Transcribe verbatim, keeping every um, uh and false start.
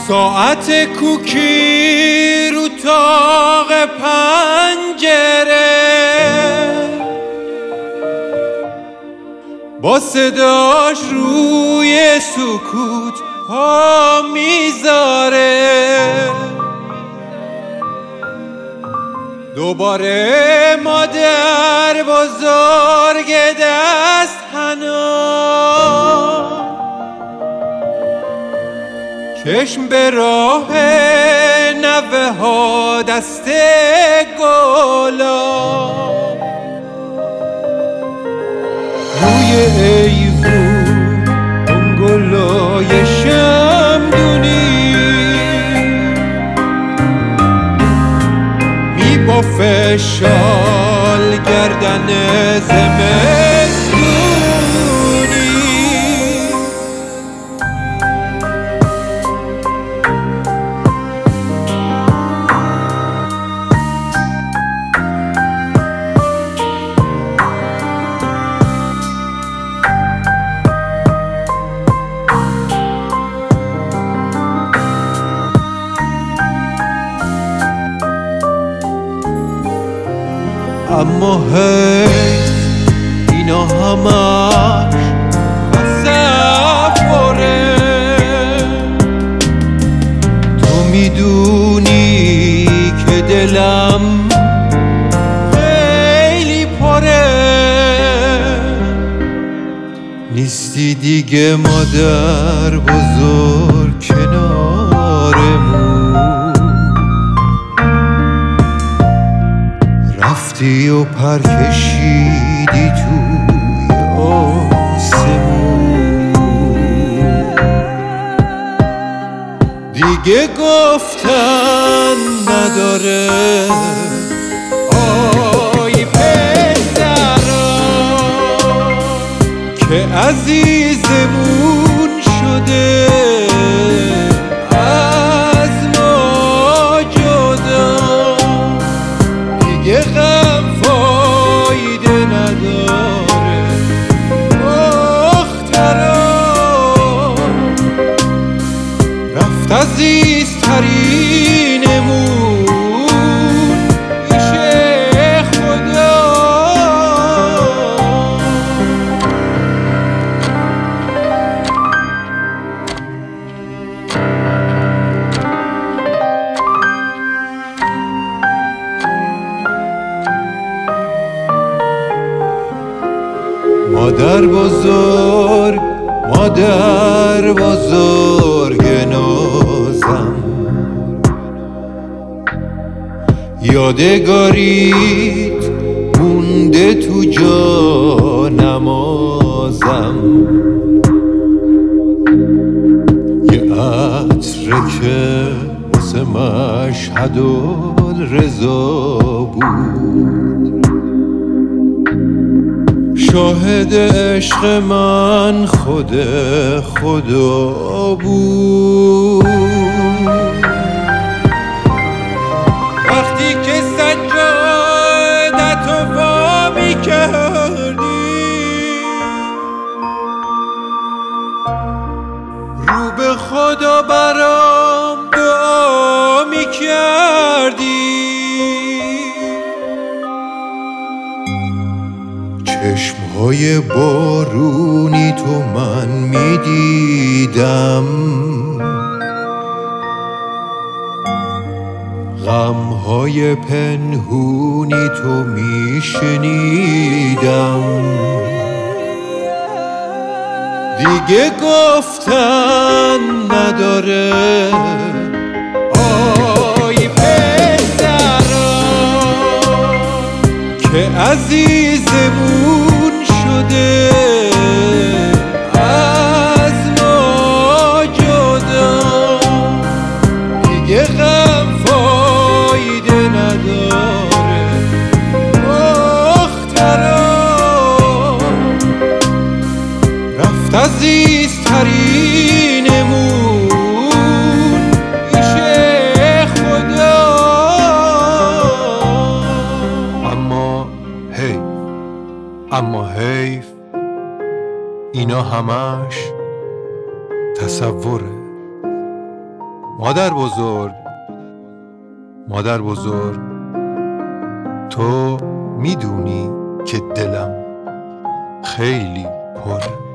ساعت کوکی رو تاق پنجره با صداش روی سکوت پا میذاره. دوباره مادر بزرگ دست حنا چشم به راه نوه ها دست گلا روی ایوون اون گلای شمدونی می بافه شال گردن زمستونی. اما حیف اینا همش تصوره. تو میدونی که دلم خیلی پره. نیستی دیگه مادر بزرگ کنارمون، رفتی و پر کشیدی توی آسمون. دیگه گفتن نداره آی پسرا که عزیزمون شده از ما جدا. دیگه غم فایده نداره دخترا، رفت عزیزترینمون پیش خدا. مادر بزرگ مادر بزرگ نازم، یادگاریت مونده تو جا نمازم. یه عطره که واسه مشهد الرضا بود، شاهد عشق من خود خدا بود. وقتی که سجادتو وا می‌کردی رو به خدا برام دعا می‌کردی. چشمهای بارونی تو من میدیدم، غمهای پنهونی تو میشنیدم. دیگه گفتن نداره آی پسرا که عزیزمون شده از ما جدا. دیگه غم فایده نداره دخترا، رفت عزیزترینمون پیش خدا. اما هی اما حیف اینا همش تصوره. مادر بزرگ، مادر بزرگ، تو میدونی که دلم خیلی پره.